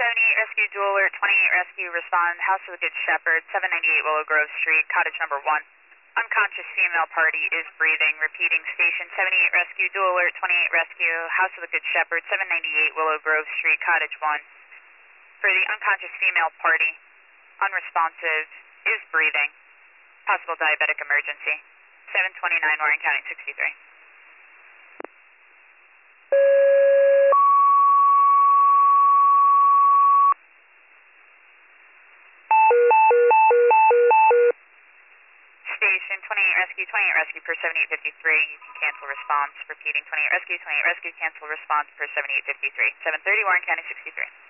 78 Rescue Dual Alert, 28 Rescue, respond, House of the Good Shepherd, 798 Willow Grove Street, cottage number 1. Unconscious female party is breathing. Repeating, station 78 Rescue, Dual Alert, 28 Rescue, House of the Good Shepherd, 798 Willow Grove Street, cottage 1. For the unconscious female party, unresponsive, is breathing. Possible diabetic emergency. 729 Warren County 63. Station 28 Rescue, 28 Rescue per 7853. You can cancel response. Repeating, 28 Rescue, 28 Rescue, cancel response per 7853. 730 Warren County 63.